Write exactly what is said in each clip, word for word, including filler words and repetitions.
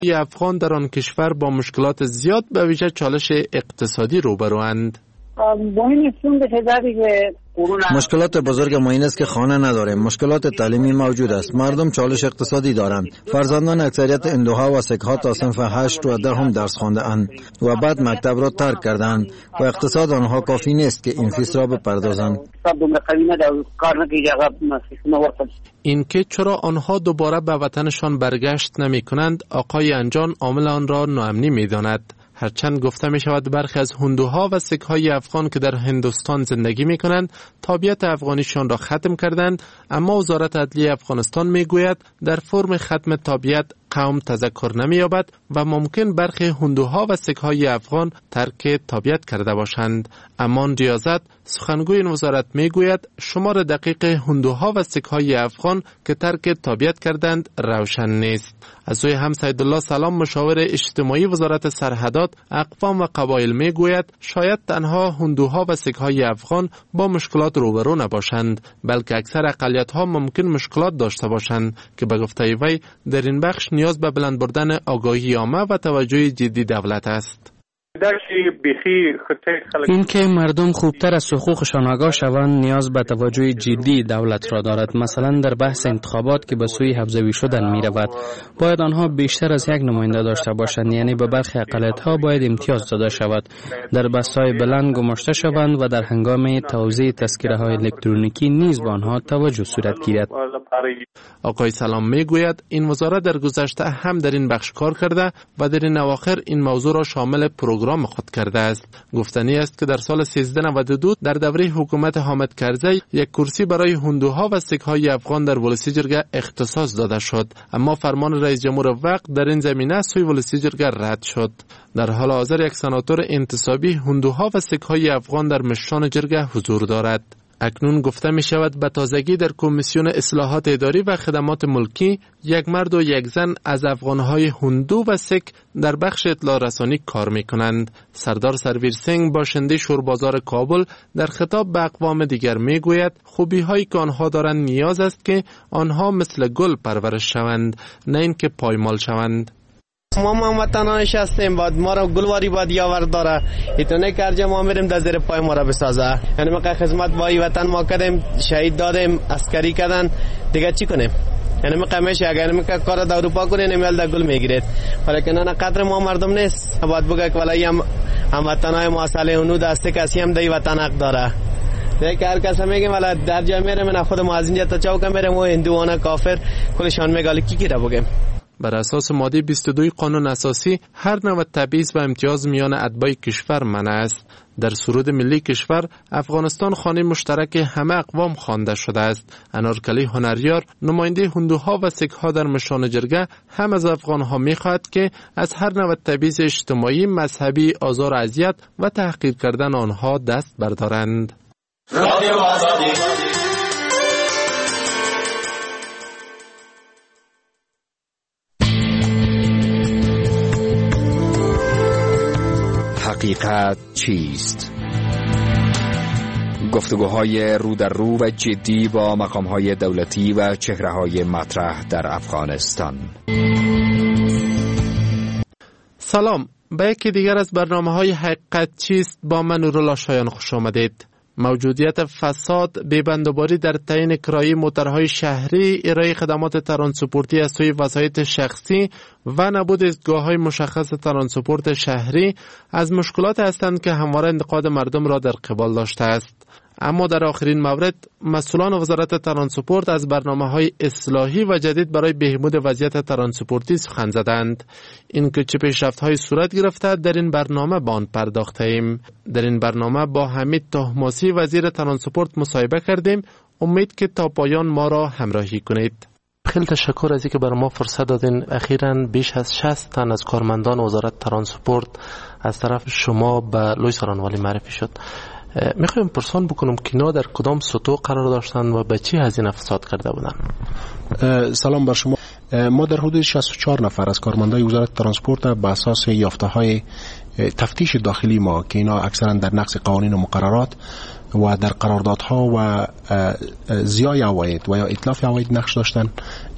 افغان در آن کشور با مشکلات زیاد به ویژه چالش اقتصادی روبروند. مشکلات بزرگ ما این است که خانه نداریم. مشکلات تعلیمی موجود است. مردم چالش اقتصادی دارند. فرزندان اکثریت هندوها و سیکها تا صنف هشت و ده هم درس خواندند اند و بعد مکتب را ترک کردند و اقتصاد آنها کافی نیست که این فیس را بپردازند. اینکه چرا آنها دوباره به وطنشان برگشت نمی کنند، آقای انجان عامل آن را ناامنی می داند. هرچند گفته می شود برخی از هندوها و سیکهای افغان که در هندوستان زندگی می کنند تابعیت افغانیشان را ختم کردند، اما وزارت عدلیه افغانستان می گوید در فرم ختم تابعیت قوم تذکر نمی یابد و ممکن برخی هندوها و سیکهای افغان ترک تابعیت کرده باشند. امان ریاضت سخنگوی این وزارت می گوید شمار دقیق هندوها و سیکهای افغان که ترک تابعیت کردند روشن نیست. از سوی هم سیدالله سلام مشاور اجتماعی وزارت سرحدات اقوام و قبایل می گوید شاید تنها هندوها و سیکهای افغان با مشکلات روبرو نباشند، بلکه اکثر اقلیت ها ممکن مشکلات داشته باشند که به گفته وی در این بخش نیاز به بلند بردن آگاهی عامه و توجه جدی دولت است. این که مردم خوبتر از حقوقشان آگاه شوند نیاز به توجه جدی دولت را دارد. مثلا در بحث انتخابات که به سوی حوزوی شدن می رود باید آنها بیشتر از یک نماینده داشته باشند، یعنی به برخی اقلیت‌ها باید امتیاز داده شود، در بست‌های بلند گماشته شوند و در هنگام توزیع تذکره‌های الکترونیکی نیز به آنها توجه صورت گیرد. آقای سلام می گوید این وزارت در گذشته هم در این بخش کار کرده و در این اواخر این موضوع را شامل پروگرام خود کرده است. گفتنی است که در سال سیزده نود و دو در دوره حکومت حامد کرزی یک کرسی برای هندوها و سیکهای افغان در ولسی جرگه اختصاص داده شد، اما فرمان رئیس جمهور وقت در این زمینه سوی ولسی جرگه رد شد. در حال حاضر یک سناتور انتصابی هندوها و سیکهای افغان در مشان جرگه حضور دارد. اکنون گفته می شود به تازگی در کمیسیون اصلاحات اداری و خدمات ملکی یک مرد و یک زن از افغانهای هندو و سیک در بخش اطلاع رسانی کار می کنند. سردار سرویر سنگ باشنده شوربازار کابل در خطاب به اقوام دیگر می گوید خوبی هایی که آنها دارند نیاز است که آنها مثل گل پرورش شوند، نه اینکه پایمال شوند. ما هموطنانش هستیم، باید ما را گلواری باید یاور داره، ایتونه کرجه ما میریم در زیر پای ما را بسازه. یعنی ما که خدمت با وطن ما کردیم، شهید دادیم، عسکری کردن، دیگه چی کنیم؟ یعنی ما قمیش اگر ما کار در اروپا کنیم نمیال در گل میگیرید، ولی نه قدر ما مردم نیست. باید بگه که ولی هم هموطنای ما اصل اونو دسته کسی هم دی وطن حق داره. دیگه هر کس میگه ولی در جای میرم من خود ما از اینجا تا چوک میرم و هندوانه کافر کلشان میگه کی کی را بگم. بر اساس ماده بیست و دو قانون اساسی هر نوع تبعیض و امتیاز میان اتباع کشور منع است. در سرود ملی کشور افغانستان خانه مشترک همه اقوام خوانده شده است. انارکلی هنریار نماینده هندوها و سیکها در مشان جرگه هم از افغانها میخواهد که از هر نوع تبعیض اجتماعی، مذهبی، آزار و اذیت و تحقیر کردن آنها دست بردارند. رادیو آزادی حقیقت چیست؟ گفتگوهای رو در رو و جدی با مقامهای دولتی و چهره‌های مطرح در افغانستان. سلام، به یکی دیگر از برنامه‌های حقیقت چیست با من نورالله شایان خوش آمدید. موجودیت فساد، بی‌بندوباری در تعیین کرایه موترهای شهری، ارائه خدمات ترانسپورتی از سوی وسایط شخصی و نبود ایستگاه‌های مشخص ترانسپورت شهری از مشکلات هستند که همواره انتقاد مردم را در قبال داشته است. اما در آخرین مورد مسئولان وزارت ترانسپورت از برنامه‌های اصلاحی و جدید برای بهبود وضعیت ترانسپورتی سخن زدند. اینکه چه پیشرفت‌هایی صورت گرفته در این برنامه به آن پرداختیم. در این برنامه با حمید طهماسی وزیر ترانسپورت مصاحبه کردیم. امید که تا پایان ما را همراهی کنید. خیلی تشکر از اینکه برای ما فرصت دادین. اخیراً بیش از شصت تن از کارمندان وزارت ترانسپورت از طرف شما به لوی سرانوالی معرفی شد. میخوایم پرسان بکنم که اینا در کدام سطوح قرار داشتن و به چی هزینه فساد کرده بودن؟ سلام بر شما. ما در حدود شصت و چهار نفر از کارمندان وزارت ترانسپورت به اساس یافته‌های تفتیش داخلی ما که اینا اکثرا در نقض قوانین و مقررات و در قراردادها و زیای عواید و یا اتلاف عواید نقش داشتن،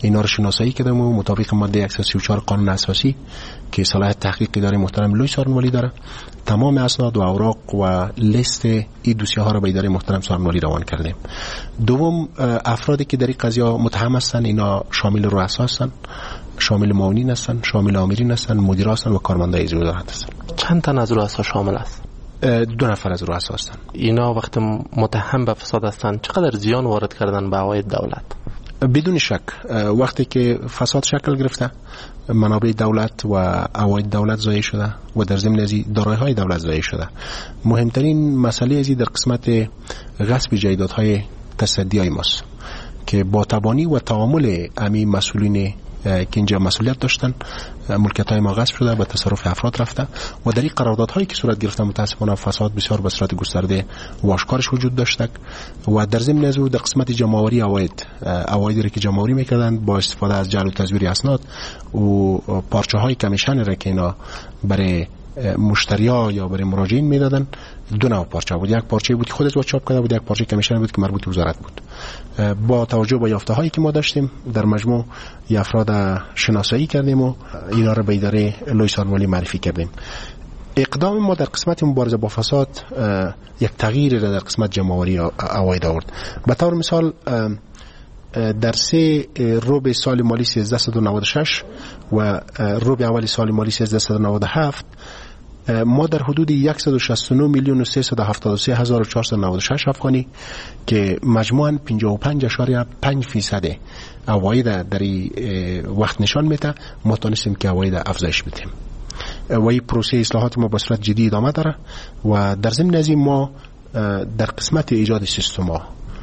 اینا رو شناسایی کردم و مطابق ماده صد و سی و چهار قانون اساسی که صلاحیت تحقیق اداره محترم لوی سارنوالی داره، تمام اسناد و اوراق و لیست این دوسیه ها رو به اداره محترم سارنوالی روان کردیم. دوم، افرادی که در این قضیه متهم هستن اینا شامل رؤسا هستن، شامل معاونین هستن، شامل آمرین هستن، مدیر هستن و کارمندای اجرایی وزارت هستن. چند تن از رؤسا شامل است؟ دو نفر از رؤسا هستن. اینا وقتی متهم به فساد هستن چقدر زیان وارد کردن به عواید دولت؟ بدون شک وقتی که فساد شکل گرفته، منابع دولت و عواید دولت ضایع شده و در ضمن از دارایی‌های دولت ضایع شده. مهمترین مسئله ازی در قسمت غصب جایدادهای تصدیای ماست که با تبانی و تعامل امی مسئولین که اینجا مسئولیت داشتن، ملکیت‌های ما غصب شده به تصرف افراد رفته و در این قراردادهایی که صورت گرفته متاسفانه فساد بسیار به صورت گسترده و آشکارش وجود داشته و در ضمن از او در قسمت جمع‌آوری عواید عوایدی را که جمع‌آوری می‌کردن با استفاده از جعل و تزویر اسناد و پارچه‌های کمیشن را که اینا برای مشتری‌ها یا برای مراجعین میدادن، دو نوع پارچه بود. یک پارچه بود که خودش با چاپ کرده بود، یک پارچه کمیشن بود که مربوط به وزارت بود. با توجه به یافته‌هایی که ما داشتیم در مجموع ی افراد شناسایی کردیم و اینا را به اداره لوی سارنوالی معرفی کردیم. اقدام ما در قسمت مبارزه با فساد یک تغییر در قسمت جمع‌آوری عواید آورد. به طور مثال در سه ربع سال مالی سیزده نود و شش و ربع اول سال مالی سیزده نود و هفت ما در حدود صد و شصت و نه میلیون و سیصد و هفتاد و سه هزار و چهارصد و نود و شش افغانی که مجموعاً پنجاه و پنج اشاریه پنج فیصد عواید در وقت نشان میده، ما تونستیم که عواید افزایش بدیم و این پروسه اصلاحات ما به صورت جدی ادامه داره و در ضمن از این ما در قسمت ایجاد سیستم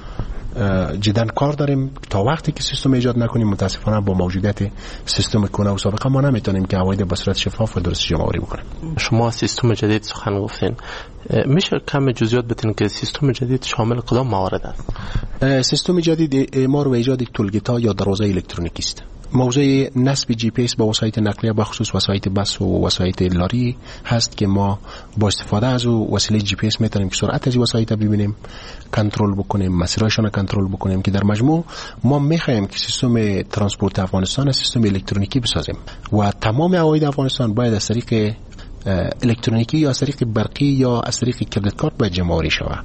جداً کار داریم. تا وقتی که سیستم ایجاد نکنیم متاسفانه با موجودیت سیستم کهنه و سابقه ما نمیتونیم که عواید به صورت شفاف و درست جمع آوری بکنیم. شما سیستم جدید سخن گفتین، میشه کم جزئیات بتین که سیستم جدید شامل کدام موارد است؟ سیستم جدید اعمار و ایجاد تولگیت‌ها یا دروازه الکترونیکی است. موضوع نصب جی پی اس با وسایط نقلیه به خصوص وسایط بس و وسایط لاری هست که ما با استفاده از وسیله جی پی اس میتونیم که سرعت از وسایط ببینیم، کنترل بکنیم، مسیرشون کنترل بکنیم که در مجموع ما میخوایم که سیستم ترانسپورت افغانستان سیستم الکترونیکی بسازیم و تمام عواید افغانستان باید از طریق الکترونیکی یا از طریق برقی یا از طریق کریدت کارت باید جمع آوری شود.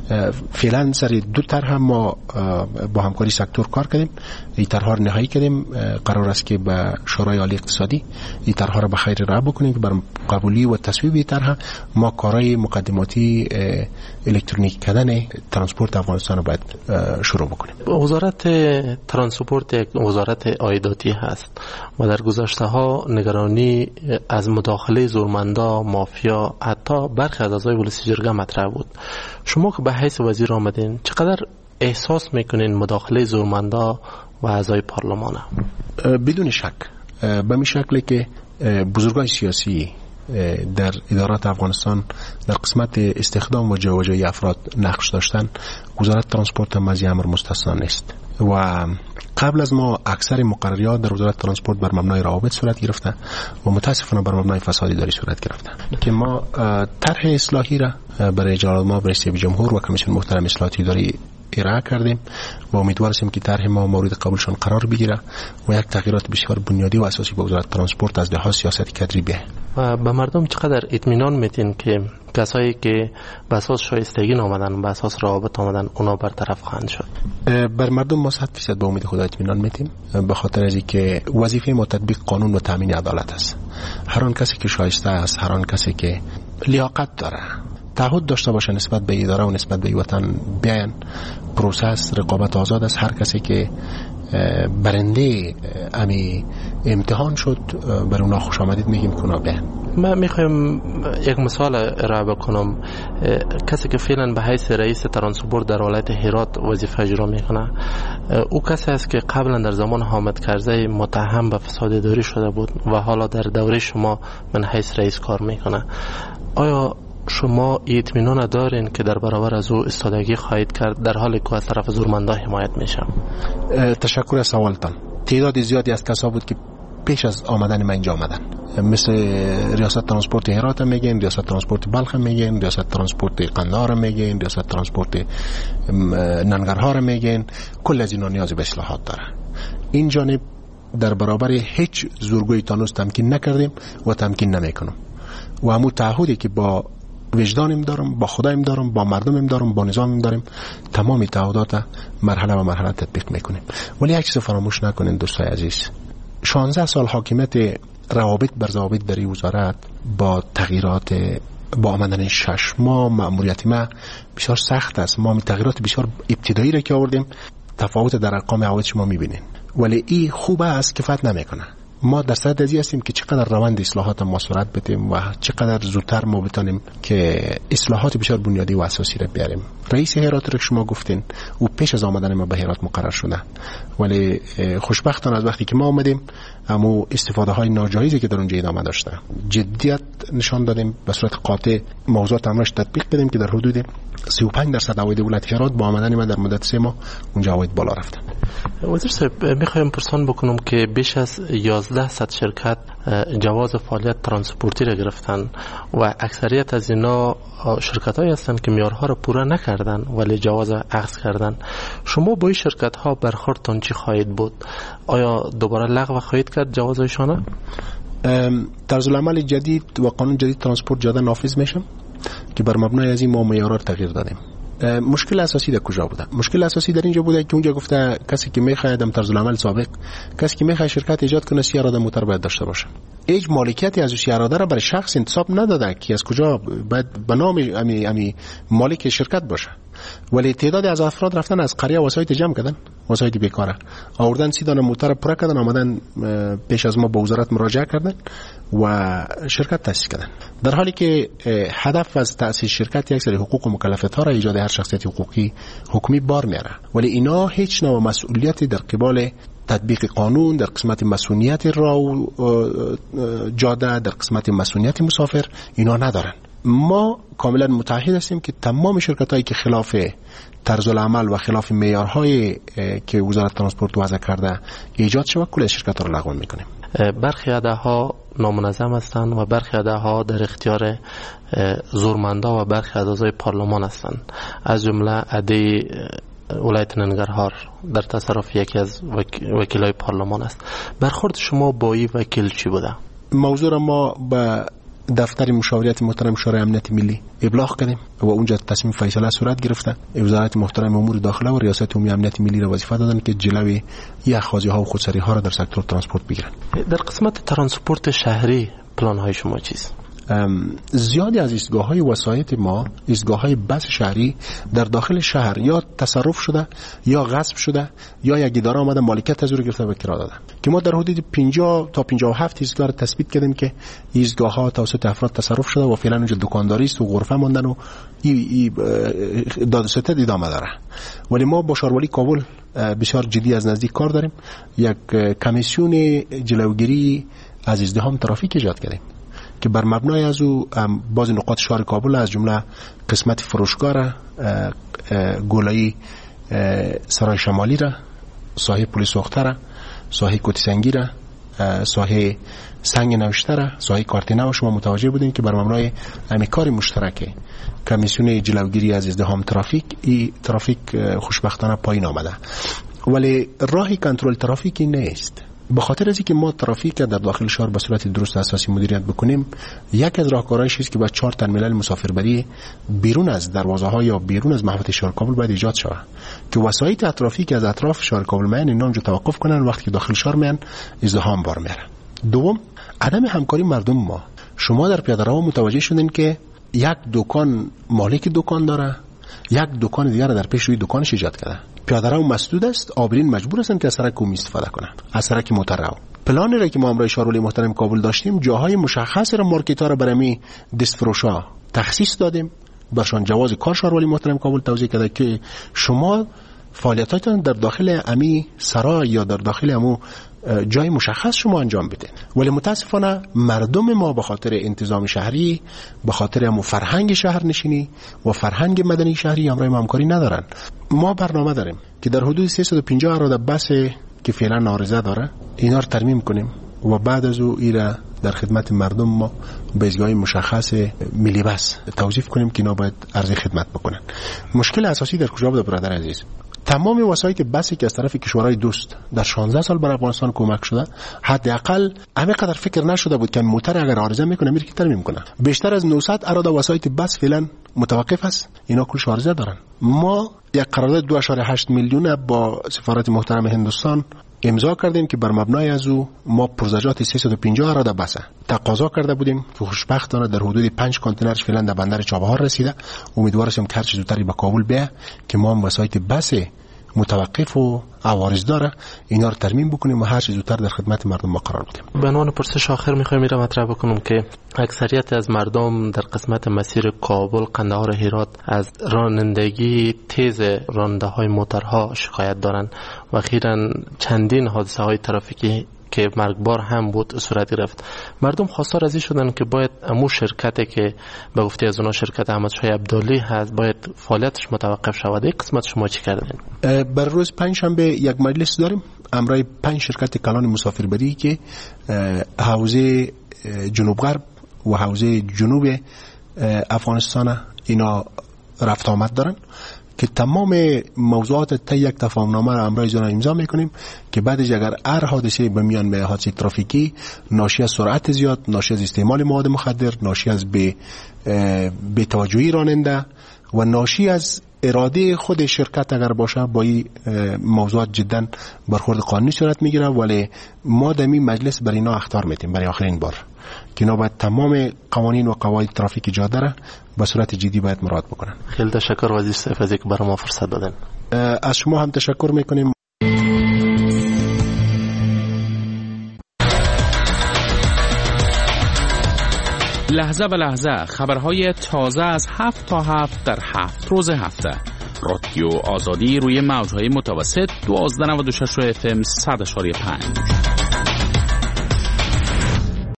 فعلا سر دو طرح ما با همکاری سکتور کار کردیم، این طرح‌ها رو نهایی کردیم. قرار است که به شورای عالی اقتصادی این طرح‌ها رو به خیر راه بکنیم که بر قبولی و تصویب این طرح ما کارهای مقدماتی الکترونیکی کردن ترانسپورت افغانستان رو باید شروع بکنیم. وزارت ترانسپورت یک وزارت عایداتی هست و در گذشته ها نگرانی از مداخله زورمندا، مافیا، حتی برخی از اعضای ولسی جرگه مطرح بود. شما که به حیث وزیر آمدین چقدر احساس میکنین مداخله زورمندا و اعضای پارلمان؟ بدون شک به می شکلی که بزرگان سیاسی در ادارات افغانستان در قسمت استخدام و جابجایی افراد نقش داشتن، وزارت ترانسپورت هم از این امر مستثنا نیست و قبل از ما اکثر مقرریات در وزارت ترانسپورت بر مبنای روابط صورت گرفته و متاسفانه بر مبنای فساد اداری صورت گرفته که ما طرح اصلاحی را برای جلال ما رئیس جمهور و کمیسیون محترم اصلاحات اداری ارائه کردیم و امیدوار هستیم که طرح ما مورد قبولشان قرار بگیره و یک تغییرات بسیار بنیادی و اساسی به وزارت ترانسپورت از لحاظ سیاست کادری بیه. و به مردم چقدر اطمینان میتین که کسایی که به اساس شایستگی آمدن و به اساس روابط آمدن اونا برطرف خواهند شد؟ بر مردم ما صد درصد به امید خدا اطمینان میتیم، به خاطر از اینکه وظیفه ما تطبیق قانون و تامین عدالت است. هر آن کسی که شایسته است، هر آن کسی که لیاقت داره، تعهد داشته باشه نسبت به اداره و نسبت به وطن، بیان پروسس رقابت آزاد است. هر کسی که برنده امی امتحان شد بر اونا خوش آمدید میگیم که اونا بیان. من میخوایم یک مثال ارائه بکنم. کسی که فعلا به حیث رئیس ترانسپورت در ولایت هرات وظیفه اجرا میکنه، او کسی است که قبلا در زمان حامد کرزی متهم به فساد اداری شده بود و حالا در دوره شما من حیث رئیس کار میکنه. آیا شما اطمینان دارین که در برابر از او استادگی خواهید کرد در حالی که از طرف زورمندا حمایت میشه؟ تشکر از سوالتان. تعداد زیادی از کسا بود که پیش از آمدن من اینجا آمدن، مثل ریاست ترانسپورت هرات میگن، ریاست ترانسپورت بلخ میگن، ریاست ترانسپورت قندهار میگن، ریاست ترانسپورت ننگرهار میگن. کل از اینا نیاز به اصلاحات داره. این جانب در برابر هیچ زورگوی تانوس تمکین نکردیم و تمکین نمیکنم و همون تعهدی که با وجدانم دارم، با خدایم دارم، با مردمم دارم، با نظامم دارم، تمام تعهدات مرحله و مرحله تطبیق میکنیم. ولی یک چیز فراموش نکنین دوستای عزیز، شانزده سال حاکمیت روابط بر ضوابط در این وزارت با تغییرات، با آمدن شش ماه مأموریت ما بسیار سخت است. ما تغییرات بسیار ابتدایی را که آوردیم، تفاوت در ارقام عواید شما میبینین، ولی این خوب است، کفایت نمیکنه. ما در صدد ازی هستیم که چقدر روند اصلاحات ما سرعت بدیم و چقدر زودتر ما بتونیم که اصلاحات بسیار بنیادی و اساسی را بیاریم. رئیس هرات رو شما گفتین او پیش از آمدن ما به هرات مقرر شده، ولی خوشبختانه از وقتی که ما آمدیم اما استفاده های ناجایزی که در اونجا ادامه داشته، جدیت نشان دادیم، به صورت قاطع موضوعات امرش تطبیق بدیم که در حدود سی و پنج درصد عواید ولایت هرات با آمدن من در مدت سه ماه اونجا عواید بالا رفته. وزیر صاحب، میخوایم پرسان بکنم که بیش از یازده صد شرکت جواز فعالیت ترانسپورتی را گرفتن و اکثریت از اینا شرکت هایی هستند که معیارها را پورا نکردن ولی جواز اخذ کردن. شما با این شرکت ها برخوردتان چی خواهید بود؟ آیا دوباره لغو خواهید کرد جوازشان؟ طرز العمل جدید و قانون جدید ترانسپورت جدا نافذ میشه که بر مبنای از این ما معیارها تغییر دادیم. مشکل اساسی در کجا بوده؟ مشکل اساسی در اینجا بوده که اونجا گفته کسی که میخواد در طرز العمل سابق، کسی که میخواد شرکت ایجاد کنه سی اراده موتور باید داشته باشه. هیچ مالکیتی از سی اراده را برای شخص انتصاب نداده که از کجا باید به نام امی امی مالک شرکت باشه، ولی تعدادی از افراد رفتن از قریه وسایت جمع کردن، وسایت بیکاره آوردن، سی دانه موتور پر کردن، آمدن پیش از ما به وزارت مراجعه کردن و شرکت تأسیس کردن، در حالی که هدف از تأسیس شرکت یک سری حقوق و مکلفیت ها را ایجاد هر شخصیت حقوقی حکمی بار میاره، ولی اینا هیچ نوع مسئولیتی در قبال تطبیق قانون، در قسمت مسئولیت راه جاده، در قسمت مسئولیت مسافر اینا ندارن. ما کاملا متعهد هستیم که تمام شرکت هایی که خلاف طرز العمل و خلاف معیارهای که وزارت ترانسپورت وضع کرده ایجاد شود، کل شرکت ها را لغو میکنیم. برخی عده‌ها نامنظم هستند و برخی عده‌ها در اختیار زورمندا و برخی اعضای پارلمان هستند، از جمله عده ولایت ننگرهار در تصرف یکی از وکیلای پارلمان است. برخورد شما با این وکیل چی بوده؟ موضوع را ما به دفتر مشاوریت محترم شورای امنیت ملی ابلاغ کردیم و اونجا تصمیم فیصله صورت گرفته. وزارت محترم امور داخله و ریاست عمومی امنیت ملی را وظیفه دادن که جلوی این اخاذی ها و خودسری ها را در سکتور ترانسپورت بگیرن. در قسمت ترانسپورت شهری پلان های شما چیست؟ زیادی از ایستگاه های وسایط ما، ایستگاه های بس شهری در داخل شهر یا تصرف شده یا غصب شده یا یک اداره آمده مالکیت از او گرفته و کرا داده، که ما در حدود پنجاه تا پنجاه و هفت ایستگاه را تثبیت کردیم که ایستگاه ها توسط افراد تصرف شده و فعلا اونجا دکانداری است و غرفه ماندن و ای داد و ستد ادامه داره. ولی ما با شاروالی کابل بسیار جدی از نزدیک کار داریم، یک کمیسیون جلوگیری از ازدحام ترافیک ایجاد کردیم که بر مبنای از او بعضی نقاط شهر کابل از جمله قسمت فروشگاه را، گولایی سرای شمالی را، ساحه پل سوخته را، ساحه کوتی سنگی را، ساحه سنگ نوشته را، ساحه کارتینه و شما متوجه بودین که بر مبنای همین کار مشترک کمیسیون جلوگیری از ازدحام ترافیک، این ترافیک خوشبختانه پایین آمده، ولی راهی کنترل ترافیکی نیست. به خاطر از اینکه ما ترافیک در داخل شهر به صورت درست اساسی مدیریت بکنیم، یک از راهکارهایش است که با چهار ترمینال مسافربری بیرون از دروازه ها یا بیرون از محوطه شهر کابل باید ایجاد شود که وسایط ترافیک از اطراف شهر کابل میان اینا اونجا توقف کنن، وقتی که داخل شهر میان ازدحام بار میاره. دوم، عدم همکاری مردم. ما شما در پیاده‌رو متوجه شدین که یک دکان مالک دکان داره، یک دکان دیگر در پیش روی دکانش ایجاد کرده. پیاده‌رو مسدود است، عابرین مجبور هستند که از سرک عمومی استفاده کنند، از سرک موترو. پلانی را که ما امروز شاروالی محترم کابل داشتیم، جاهای مشخص را مارکت‌ها را برای دستفروشا تخصیص دادیم، برشان جواز کار شاروالی محترم کابل توضیح کرده که شما فعالیتاتون در داخل امی سرای یا در داخل امو جای مشخص شما انجام بدین. ولی متاسفانه مردم ما به خاطر انتظام شهری، به خاطر امو فرهنگ شهرنشینی و فرهنگ مدنی شهری امروز همکاری ندارن. ما برنامه داریم که در حدود سیصد و پنجاه اراده بس که فعلا نارضا داره اینا رو ترمیم کنیم و بعد از او ایرا در خدمت مردم ما به ایستگاه مشخص ملی بس توظیف کنیم که اینا باید عرضه خدمت بکنن. مشکل اساسی در کجا بود برادر عزیز؟ تمام وسایط بسی که از طرف کشورهای دوست در شانزده سال بر افغانستان کمک شده، حداقل همینقدر فکر نشده بود که موتر اگر عارضه میکنه میره که ترمیم کنه. بیشتر از نهصد اراده وسایط بس فعلا متوقف است، اینا کلش عارضه دارن. ما یک قرارداد دو و هشت میلیون با سفارت محترم هندوستان امضا کردیم که بر مبنای از او ما پرزجات سیصد و پنجاه اراده بسه تقاضا کرده بودیم که خوشبختانه در حدود پنج کانتینرش فعلا در بندر چابهار رسیده. امیدوار هستیم که هر چه زودتر به کابل بیه که ما هم وسایط بس متوقف و عوارض داره اینا رو ترمیم بکنیم و هر چه زودتر در خدمت مردم ما قرار بدیم. به عنوان پرسش آخر میخوایم میرم مطرح بکنم که اکثریت از مردم در قسمت مسیر کابل، قندهار، هرات از رانندگی تیز راننده های موترها شکایت دارن و اخیراً چندین حادثه های ترافیکی که مرگبار هم بود صورت گرفت. مردم خواستار از این شدن که باید امو شرکتی که به گفته از اونا شرکت احمد شاه عبدالی هست باید فعالیتش متوقف شود. این قسمت شما چی کردین؟ بر روز پنج شنبه یک مجلس داریم امرای پنج شرکت کلان مسافربری که حوزه جنوب غرب و حوزه جنوب افغانستان اینا رفت آمد دارن که تمام موضوعات تا یک تفاهمنامه را امرای زنا امضا میکنیم که بعدش اگر هر حادثه به میان به حادثه ترافیکی ناشی از سرعت زیاد، ناشی از استعمال مواد مخدر، ناشی از به به توجهی راننده و ناشی از اراده خود شرکت اگر باشه با این موضوعات جدا برخورد قانونی صورت میگیره. ولی ما در این مجلس برای اینا اخطار میتیم برای آخرین بار که اینا باید تمام قوانین و قواعد ترافیک جاده را به صورت جدی باید مراعات بکنن. خیلی تشکر وزیر صاحب از اینکه برای ما فرصت دادن. از شما هم تشکر میکنیم. لحظه به لحظه خبرهای تازه از هفت تا هفت در هفت روز هفته. رادیو آزادی روی موجهای متوسط دوازده نود و شش اف ام صد و پنج.